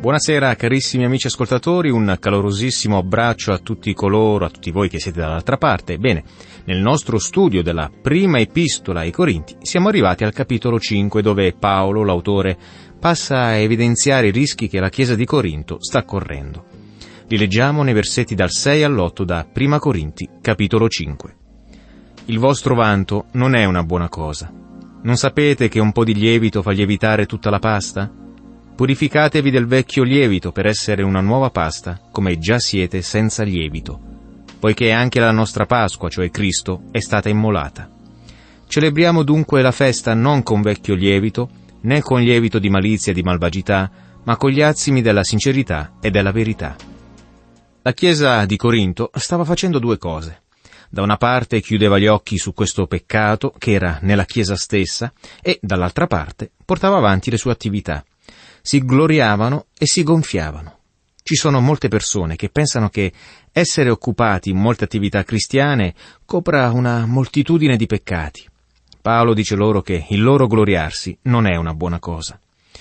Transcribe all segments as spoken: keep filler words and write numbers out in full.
Buonasera carissimi amici ascoltatori, un calorosissimo abbraccio a tutti coloro, a tutti voi che siete dall'altra parte. Bene, nel nostro studio della prima epistola ai Corinti siamo arrivati al capitolo cinque, dove Paolo, l'autore, passa a evidenziare i rischi che la Chiesa di Corinto sta correndo. Li leggiamo nei versetti dal sei all'otto da prima Corinti, capitolo cinque. Il vostro vanto non è una buona cosa. Non sapete che un po' di lievito fa lievitare tutta la pasta? Purificatevi del vecchio lievito per essere una nuova pasta, come già siete senza lievito, poiché anche la nostra Pasqua, cioè Cristo, è stata immolata. Celebriamo dunque la festa non con vecchio lievito, né con lievito di malizia e di malvagità, ma con gli azimi della sincerità e della verità. La Chiesa di Corinto stava facendo due cose. Da una parte chiudeva gli occhi su questo peccato che era nella Chiesa stessa e, dall'altra parte, portava avanti le sue attività. Si gloriavano e si gonfiavano. Ci sono molte persone che pensano che essere occupati in molte attività cristiane copra una moltitudine di peccati. Paolo dice loro che il loro gloriarsi non è una buona cosa.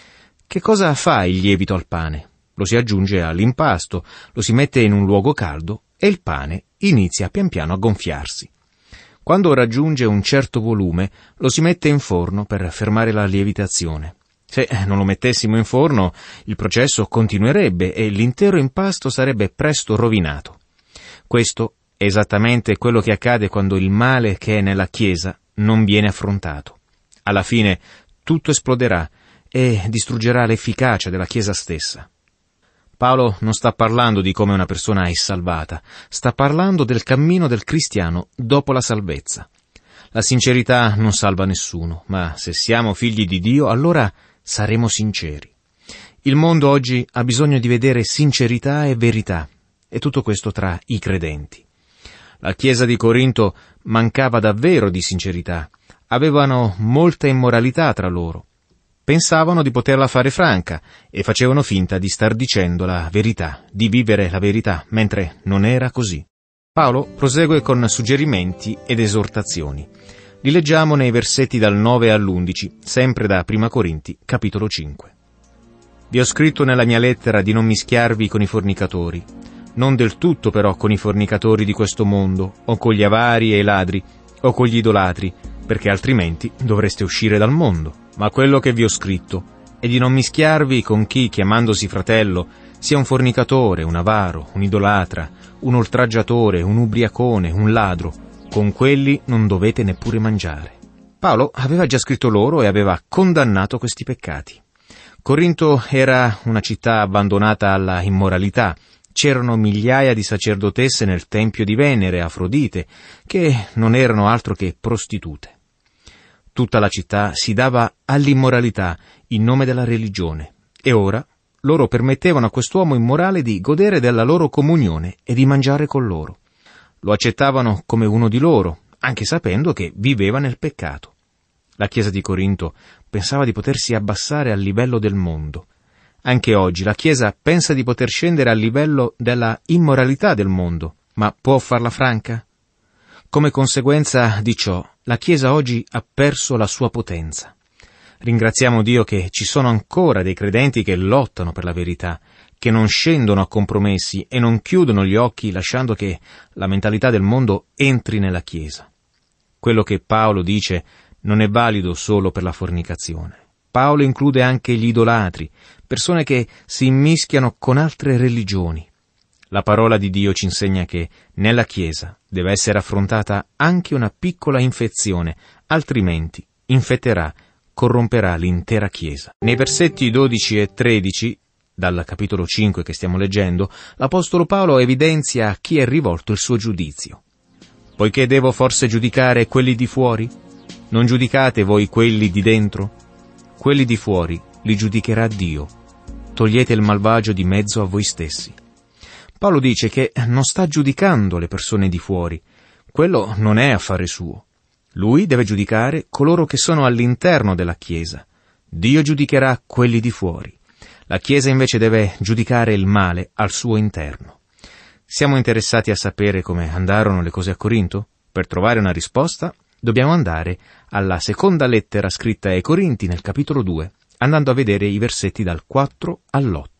Che cosa fa il lievito al pane? Lo si aggiunge all'impasto, lo si mette in un luogo caldo e il pane inizia pian piano a gonfiarsi. Quando raggiunge un certo volume, lo si mette in forno per fermare la lievitazione. Se non lo mettessimo in forno, il processo continuerebbe e l'intero impasto sarebbe presto rovinato. Questo è esattamente quello che accade quando il male che è nella Chiesa non viene affrontato. Alla fine tutto esploderà e distruggerà l'efficacia della Chiesa stessa. Paolo non sta parlando di come una persona è salvata, sta parlando del cammino del cristiano dopo la salvezza. La sincerità non salva nessuno, ma se siamo figli di Dio, allora saremo sinceri. Il mondo oggi ha bisogno di vedere sincerità e verità, e tutto questo tra i credenti. La Chiesa di Corinto mancava davvero di sincerità, avevano molta immoralità tra loro. Pensavano di poterla fare franca e facevano finta di star dicendo la verità, di vivere la verità, mentre non era così. Paolo prosegue con suggerimenti ed esortazioni. Li leggiamo nei versetti dal nove all'undici, sempre da prima Corinti, capitolo cinque. Vi ho scritto nella mia lettera di non mischiarvi con i fornicatori, non del tutto però con i fornicatori di questo mondo, o con gli avari e i ladri, o con gli idolatri, perché altrimenti dovreste uscire dal mondo. Ma quello che vi ho scritto è di non mischiarvi con chi, chiamandosi fratello, sia un fornicatore, un avaro, un idolatra, un oltraggiatore, un ubriacone, un ladro. Con quelli non dovete neppure mangiare. Paolo aveva già scritto loro e aveva condannato questi peccati. Corinto era una città abbandonata alla immoralità. C'erano migliaia di sacerdotesse nel tempio di Venere, Afrodite, che non erano altro che prostitute. Tutta la città si dava all'immoralità in nome della religione, e ora loro permettevano a quest'uomo immorale di godere della loro comunione e di mangiare con loro. Lo accettavano come uno di loro, anche sapendo che viveva nel peccato. La Chiesa di Corinto pensava di potersi abbassare al livello del mondo. Anche oggi la Chiesa pensa di poter scendere al livello della immoralità del mondo, ma può farla franca? Come conseguenza di ciò, la Chiesa oggi ha perso la sua potenza. Ringraziamo Dio che ci sono ancora dei credenti che lottano per la verità, che non scendono a compromessi e non chiudono gli occhi lasciando che la mentalità del mondo entri nella Chiesa. Quello che Paolo dice non è valido solo per la fornicazione. Paolo include anche gli idolatri, persone che si immischiano con altre religioni. La parola di Dio ci insegna che nella Chiesa deve essere affrontata anche una piccola infezione, altrimenti infetterà, corromperà l'intera Chiesa. Nei versetti dodici e tredici, dal capitolo cinque che stiamo leggendo, l'Apostolo Paolo evidenzia a chi è rivolto il suo giudizio. Poiché devo forse giudicare quelli di fuori? Non giudicate voi quelli di dentro? Quelli di fuori li giudicherà Dio. Togliete il malvagio di mezzo a voi stessi. Paolo dice che non sta giudicando le persone di fuori. Quello non è affare suo. Lui deve giudicare coloro che sono all'interno della Chiesa. Dio giudicherà quelli di fuori. La Chiesa invece deve giudicare il male al suo interno. Siamo interessati a sapere come andarono le cose a Corinto? Per trovare una risposta dobbiamo andare alla seconda lettera scritta ai Corinti nel capitolo due, andando a vedere i versetti dal quattro all'otto.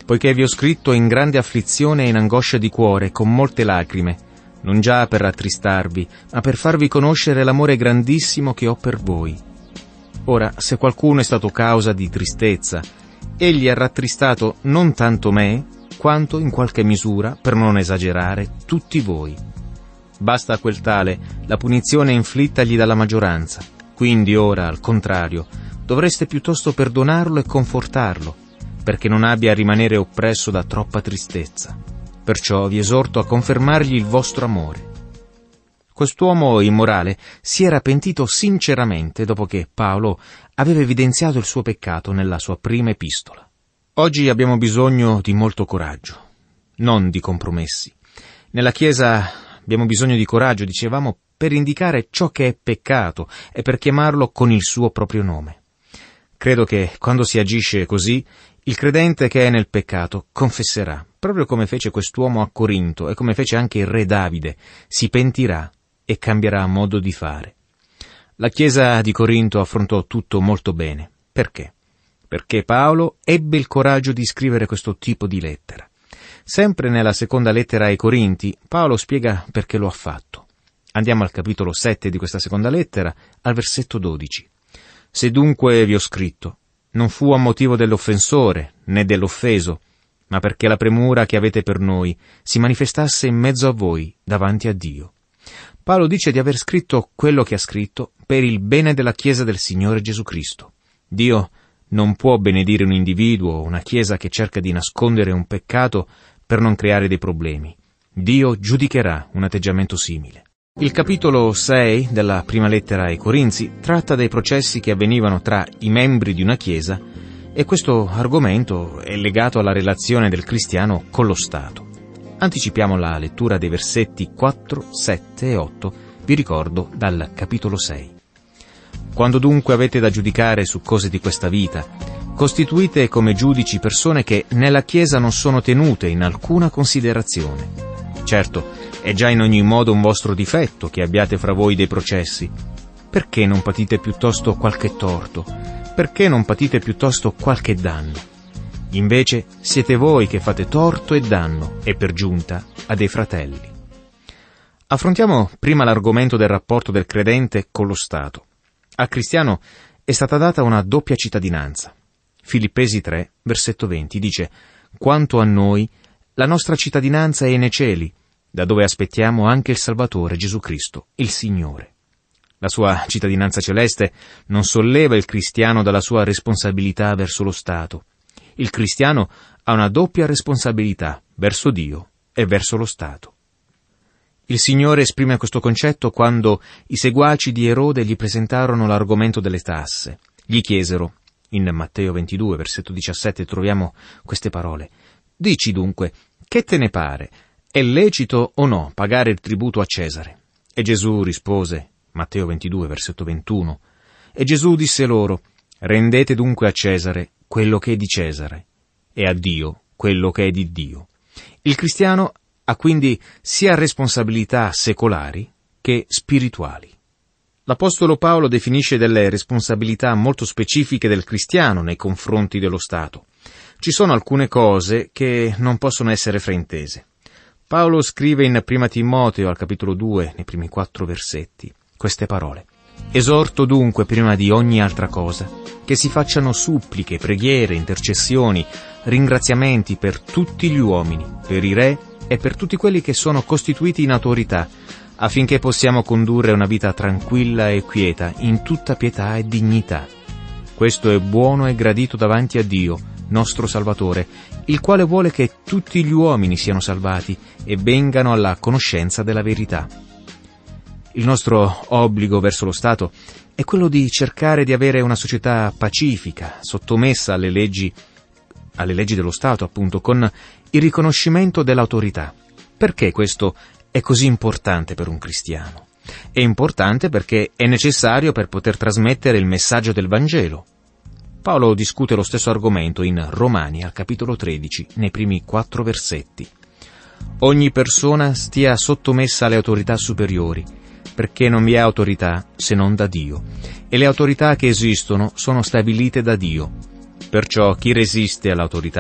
poiché vi ho scritto in grande afflizione e in angoscia di cuore, con molte lacrime, non già per rattristarvi, ma per farvi conoscere l'amore grandissimo che ho per voi. Ora, se qualcuno è stato causa di tristezza, egli ha rattristato non tanto me, quanto, in qualche misura, per non esagerare, tutti voi. Basta a quel tale la punizione inflittagli dalla maggioranza, quindi ora, al contrario, dovreste piuttosto perdonarlo e confortarlo, perché non abbia a rimanere oppresso da troppa tristezza. Perciò vi esorto a confermargli il vostro amore. Quest'uomo immorale si era pentito sinceramente dopo che Paolo aveva evidenziato il suo peccato nella sua prima epistola. Oggi abbiamo bisogno di molto coraggio, non di compromessi. Nella Chiesa abbiamo bisogno di coraggio, dicevamo, per indicare ciò che è peccato e per chiamarlo con il suo proprio nome. Credo che quando si agisce così, il credente che è nel peccato confesserà, proprio come fece quest'uomo a Corinto e come fece anche il re Davide, si pentirà e cambierà modo di fare. La Chiesa di Corinto affrontò tutto molto bene. Perché? Perché Paolo ebbe il coraggio di scrivere questo tipo di lettera. Sempre nella seconda lettera ai Corinti, Paolo spiega perché lo ha fatto. Andiamo al capitolo sette di questa seconda lettera, al versetto dodici. Se dunque vi ho scritto, non fu a motivo dell'offensore, né dell'offeso, ma perché la premura che avete per noi si manifestasse in mezzo a voi, davanti a Dio. Paolo dice di aver scritto quello che ha scritto per il bene della Chiesa del Signore Gesù Cristo. Dio non può benedire un individuo o una Chiesa che cerca di nascondere un peccato per non creare dei problemi. Dio giudicherà un atteggiamento simile. Il capitolo sei della prima lettera ai Corinzi tratta dei processi che avvenivano tra i membri di una Chiesa e questo argomento è legato alla relazione del cristiano con lo Stato. Anticipiamo la lettura dei versetti quattro, sette e otto, vi ricordo, dal capitolo sei. Quando dunque avete da giudicare su cose di questa vita, costituite come giudici persone che nella Chiesa non sono tenute in alcuna considerazione. Certo, è già in ogni modo un vostro difetto che abbiate fra voi dei processi. Perché non patite piuttosto qualche torto? Perché non patite piuttosto qualche danno? Invece siete voi che fate torto e danno, e per giunta a dei fratelli. Affrontiamo prima l'argomento del rapporto del credente con lo Stato. Al cristiano è stata data una doppia cittadinanza. Filippesi tre, versetto venti, dice: «Quanto a noi, la nostra cittadinanza è nei cieli, da dove aspettiamo anche il Salvatore Gesù Cristo, il Signore». La sua cittadinanza celeste non solleva il cristiano dalla sua responsabilità verso lo Stato. Il cristiano ha una doppia responsabilità verso Dio e verso lo Stato. Il Signore esprime questo concetto quando i seguaci di Erode gli presentarono l'argomento delle tasse. Gli chiesero, in Matteo ventidue, versetto diciassette, troviamo queste parole: «Dici dunque, che te ne pare? È lecito o no pagare il tributo a Cesare?» E Gesù rispose, Matteo ventidue, versetto ventuno, «E Gesù disse loro, rendete dunque a Cesare quello che è di Cesare, e a Dio quello che è di Dio». Il cristiano ha quindi sia responsabilità secolari che spirituali. L'Apostolo Paolo definisce delle responsabilità molto specifiche del cristiano nei confronti dello Stato. Ci sono alcune cose che non possono essere fraintese. Paolo scrive in prima Timoteo, al capitolo due, nei primi quattro versetti, queste parole: «Esorto dunque, prima di ogni altra cosa, che si facciano suppliche, preghiere, intercessioni, ringraziamenti per tutti gli uomini, per i re e per tutti quelli che sono costituiti in autorità, affinché possiamo condurre una vita tranquilla e quieta, in tutta pietà e dignità. Questo è buono e gradito davanti a Dio, nostro Salvatore, il quale vuole che tutti gli uomini siano salvati e vengano alla conoscenza della verità». Il nostro obbligo verso lo Stato è quello di cercare di avere una società pacifica, sottomessa alle leggi, alle leggi dello Stato, appunto, con il riconoscimento dell'autorità. Perché questo è così importante per un cristiano? È importante perché è necessario per poter trasmettere il messaggio del Vangelo. Paolo discute lo stesso argomento in Romani, al capitolo tredici, nei primi quattro versetti. «Ogni persona stia sottomessa alle autorità superiori, perché non vi è autorità se non da Dio, e le autorità che esistono sono stabilite da Dio. Perciò chi resiste all'autorità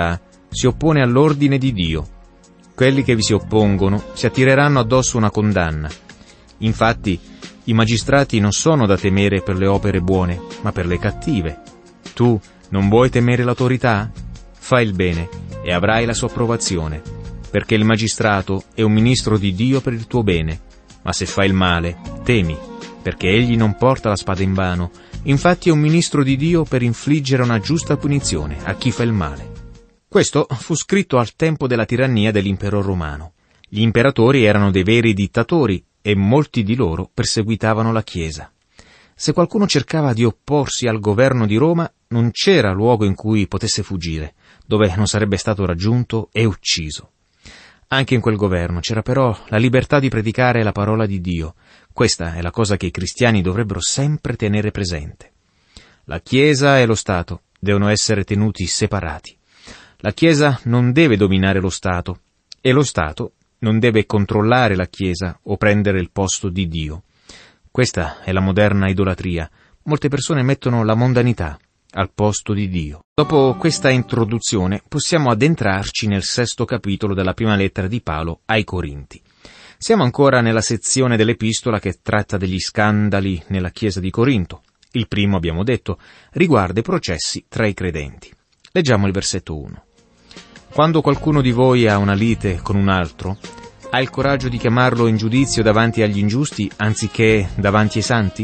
si oppone all'ordine di Dio. Quelli che vi si oppongono si attireranno addosso una condanna. Infatti, i magistrati non sono da temere per le opere buone, ma per le cattive. Tu non vuoi temere l'autorità? Fai il bene e avrai la sua approvazione, perché il magistrato è un ministro di Dio per il tuo bene. Ma se fai il male, temi, perché egli non porta la spada in vano. Infatti è un ministro di Dio per infliggere una giusta punizione a chi fa il male. Questo fu scritto al tempo della tirannia dell'impero romano. Gli imperatori erano dei veri dittatori e molti di loro perseguitavano la Chiesa. Se qualcuno cercava di opporsi al governo di Roma, non c'era luogo in cui potesse fuggire, dove non sarebbe stato raggiunto e ucciso. Anche in quel governo c'era però la libertà di predicare la parola di Dio. Questa è la cosa che i cristiani dovrebbero sempre tenere presente. La Chiesa e lo Stato devono essere tenuti separati. La Chiesa non deve dominare lo Stato e lo Stato non deve controllare la Chiesa o prendere il posto di Dio. Questa è la moderna idolatria. Molte persone mettono la mondanità al posto di Dio. Dopo questa introduzione possiamo addentrarci nel sesto capitolo della prima lettera di Paolo ai Corinti. Siamo ancora nella sezione dell'epistola che tratta degli scandali nella Chiesa di Corinto. Il primo, abbiamo detto, riguarda i processi tra i credenti. Leggiamo il versetto uno. Quando qualcuno di voi ha una lite con un altro, ha il coraggio di chiamarlo in giudizio davanti agli ingiusti anziché davanti ai santi?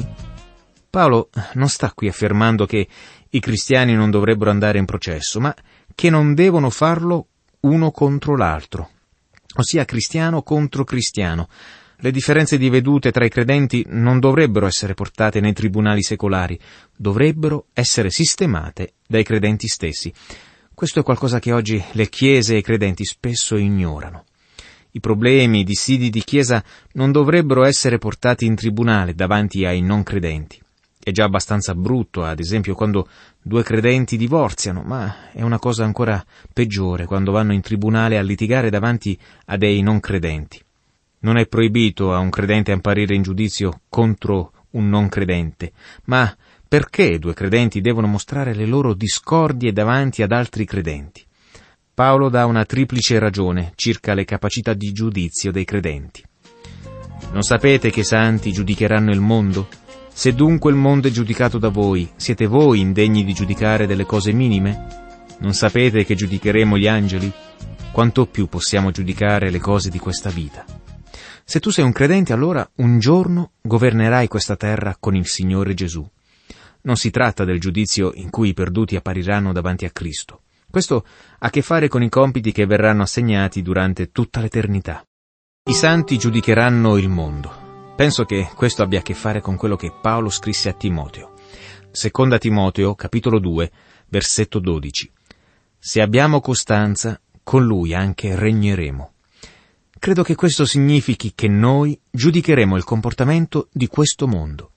Paolo non sta qui affermando che i cristiani non dovrebbero andare in processo, ma che non devono farlo uno contro l'altro, ossia cristiano contro cristiano. Le differenze di vedute tra i credenti non dovrebbero essere portate nei tribunali secolari, dovrebbero essere sistemate dai credenti stessi. Questo è qualcosa che oggi le chiese e i credenti spesso ignorano. I problemi, i dissidi di chiesa non dovrebbero essere portati in tribunale davanti ai non credenti. È già abbastanza brutto, ad esempio, quando due credenti divorziano, ma è una cosa ancora peggiore quando vanno in tribunale a litigare davanti a dei non credenti. Non è proibito a un credente apparire in giudizio contro un non credente, ma perché due credenti devono mostrare le loro discordie davanti ad altri credenti? Paolo dà una triplice ragione circa le capacità di giudizio dei credenti. Non sapete che i santi giudicheranno il mondo? Se dunque il mondo è giudicato da voi, siete voi indegni di giudicare delle cose minime? Non sapete che giudicheremo gli angeli? Quanto più possiamo giudicare le cose di questa vita? Se tu sei un credente, allora un giorno governerai questa terra con il Signore Gesù. Non si tratta del giudizio in cui i perduti appariranno davanti a Cristo. Questo ha a che fare con i compiti che verranno assegnati durante tutta l'eternità. I santi giudicheranno il mondo. Penso che questo abbia a che fare con quello che Paolo scrisse a Timoteo. Seconda Timoteo, capitolo due, versetto dodici. Se abbiamo costanza, con lui anche regneremo. Credo che questo significhi che noi giudicheremo il comportamento di questo mondo.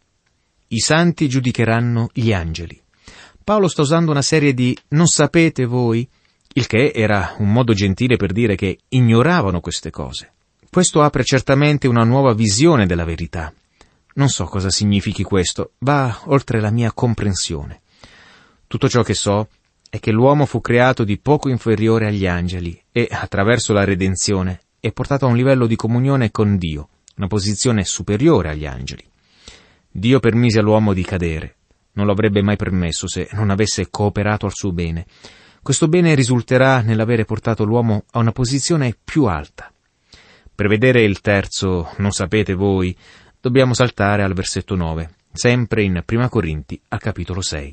I santi giudicheranno gli angeli. Paolo sta usando una serie di «non sapete voi», il che era un modo gentile per dire che ignoravano queste cose. Questo apre certamente una nuova visione della verità. Non so cosa significhi questo, va oltre la mia comprensione. Tutto ciò che so è che l'uomo fu creato di poco inferiore agli angeli e, attraverso la redenzione, è portato a un livello di comunione con Dio, una posizione superiore agli angeli. Dio permise all'uomo di cadere. Non lo avrebbe mai permesso se non avesse cooperato al suo bene. Questo bene risulterà nell'avere portato l'uomo a una posizione più alta. Per vedere il terzo, non sapete voi, dobbiamo saltare al versetto nove, sempre in Prima Corinti, al capitolo sei.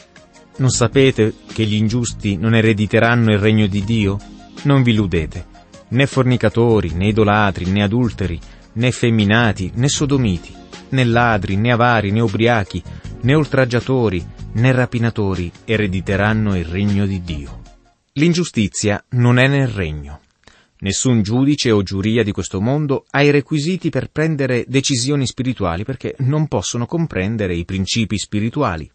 Non sapete che gli ingiusti non erediteranno il regno di Dio? Non vi illudete. Né fornicatori, né idolatri, né adulteri, né effeminati, né sodomiti, né ladri, né avari, né ubriachi, né oltraggiatori, né rapinatori erediteranno il regno di Dio. L'ingiustizia non è nel regno. Nessun giudice o giuria di questo mondo ha i requisiti per prendere decisioni spirituali perché non possono comprendere i principi spirituali.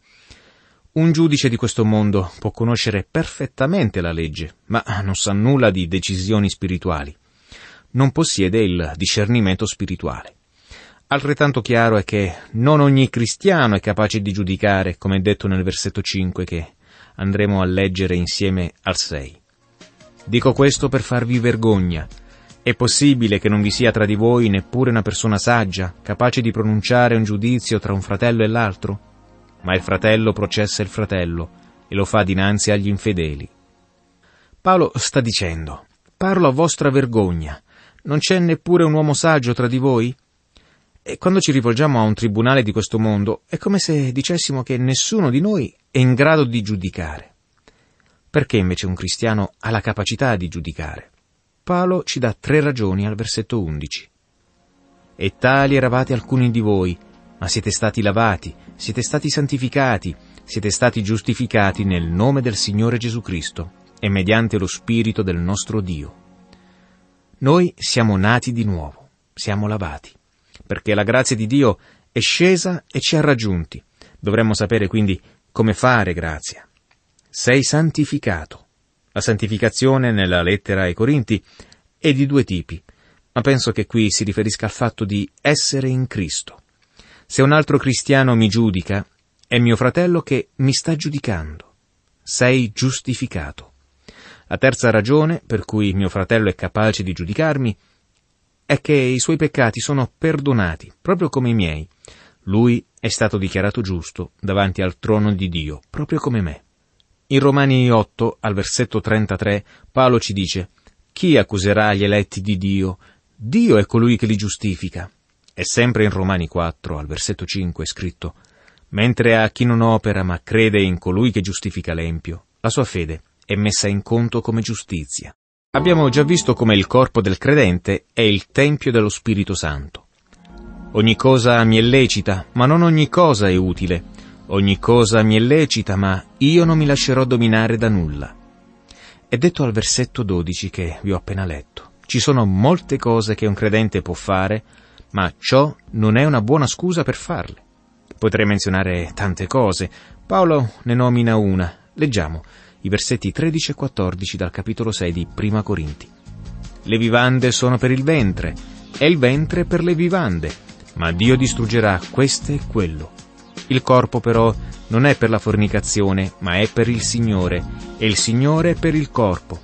Un giudice di questo mondo può conoscere perfettamente la legge, ma non sa nulla di decisioni spirituali. Non possiede il discernimento spirituale. Altrettanto chiaro è che non ogni cristiano è capace di giudicare, come è detto nel versetto cinque che andremo a leggere insieme al sei. Dico questo per farvi vergogna. È possibile che non vi sia tra di voi neppure una persona saggia, capace di pronunciare un giudizio tra un fratello e l'altro? Ma il fratello processa il fratello e lo fa dinanzi agli infedeli. Paolo sta dicendo: parlo a vostra vergogna. Non c'è neppure un uomo saggio tra di voi? E quando ci rivolgiamo a un tribunale di questo mondo, è come se dicessimo che nessuno di noi è in grado di giudicare. Perché invece un cristiano ha la capacità di giudicare? Paolo ci dà tre ragioni al versetto undici. E tali eravate alcuni di voi, ma siete stati lavati, siete stati santificati, siete stati giustificati nel nome del Signore Gesù Cristo e mediante lo Spirito del nostro Dio. Noi siamo nati di nuovo, siamo lavati, perché la grazia di Dio è scesa e ci ha raggiunti. Dovremmo sapere quindi come fare grazia. Sei santificato. La santificazione nella lettera ai Corinti è di due tipi, ma penso che qui si riferisca al fatto di essere in Cristo. Se un altro cristiano mi giudica, è mio fratello che mi sta giudicando. Sei giustificato. La terza ragione per cui mio fratello è capace di giudicarmi è che i suoi peccati sono perdonati, proprio come i miei. Lui è stato dichiarato giusto davanti al trono di Dio, proprio come me. In Romani otto, al versetto trentatré, Paolo ci dice: chi accuserà gli eletti di Dio? Dio è colui che li giustifica. E sempre in Romani quattro, al versetto cinque, è scritto: mentre a chi non opera ma crede in colui che giustifica l'empio, la sua fede è messa in conto come giustizia. Abbiamo già visto come il corpo del credente è il tempio dello Spirito Santo. Ogni cosa mi è lecita, ma non ogni cosa è utile. Ogni cosa mi è lecita, ma io non mi lascerò dominare da nulla. È detto al versetto dodici che vi ho appena letto. Ci sono molte cose che un credente può fare, ma ciò non è una buona scusa per farle. Potrei menzionare tante cose. Paolo ne nomina una. Leggiamo i versetti tredici e quattordici dal capitolo sei di Prima Corinti. Le vivande sono per il ventre, e il ventre per le vivande, ma Dio distruggerà questo e quello. Il corpo però non è per la fornicazione, ma è per il Signore, e il Signore per il corpo.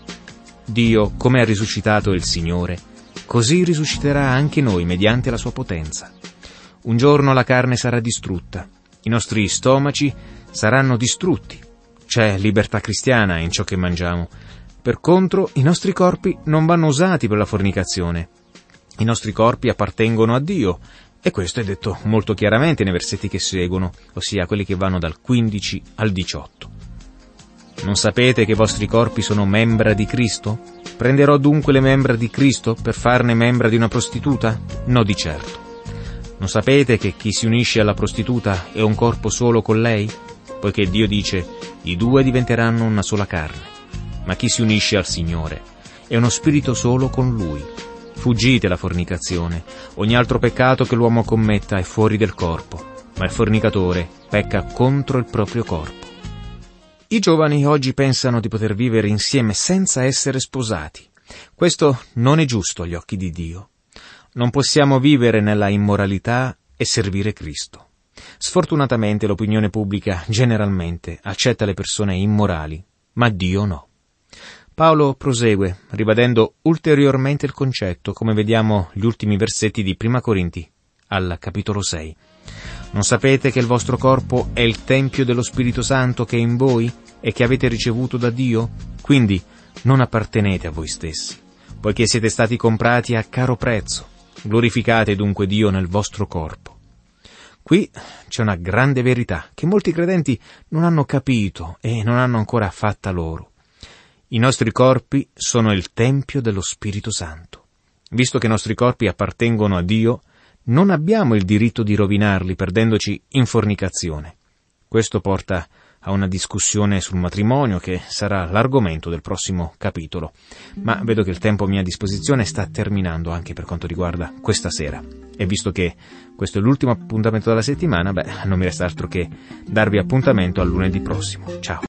Dio, come ha risuscitato il Signore, così risusciterà anche noi mediante la sua potenza. Un giorno la carne sarà distrutta, i nostri stomaci saranno distrutti. C'è libertà cristiana in ciò che mangiamo. Per contro, i nostri corpi non vanno usati per la fornicazione. I nostri corpi appartengono a Dio, e questo è detto molto chiaramente nei versetti che seguono, ossia quelli che vanno dal quindici al diciotto. Non sapete che i vostri corpi sono membra di Cristo? Prenderò dunque le membra di Cristo per farne membra di una prostituta? No, di certo. Non sapete che chi si unisce alla prostituta è un corpo solo con lei? Poiché Dio dice: i due diventeranno una sola carne. Ma chi si unisce al Signore è uno spirito solo con Lui. Fuggite la fornicazione. Ogni altro peccato che l'uomo commetta è fuori del corpo, ma il fornicatore pecca contro il proprio corpo. I giovani oggi pensano di poter vivere insieme senza essere sposati. Questo non è giusto agli occhi di Dio. Non possiamo vivere nella immoralità e servire Cristo. Sfortunatamente l'opinione pubblica generalmente accetta le persone immorali, ma Dio no. Paolo prosegue, ribadendo ulteriormente il concetto, come vediamo gli ultimi versetti di Prima Corinti, al capitolo sei. Non sapete che il vostro corpo è il tempio dello Spirito Santo che è in voi e che avete ricevuto da Dio? Quindi non appartenete a voi stessi, poiché siete stati comprati a caro prezzo. Glorificate dunque Dio nel vostro corpo. Qui c'è una grande verità che molti credenti non hanno capito e non hanno ancora fatta loro. I nostri corpi sono il tempio dello Spirito Santo. Visto che i nostri corpi appartengono a Dio, non abbiamo il diritto di rovinarli perdendoci in fornicazione. Questo porta a una discussione sul matrimonio che sarà l'argomento del prossimo capitolo. Ma vedo che il tempo a mia disposizione sta terminando anche per quanto riguarda questa sera. E visto che questo è l'ultimo appuntamento della settimana, beh, non mi resta altro che darvi appuntamento al lunedì prossimo. Ciao!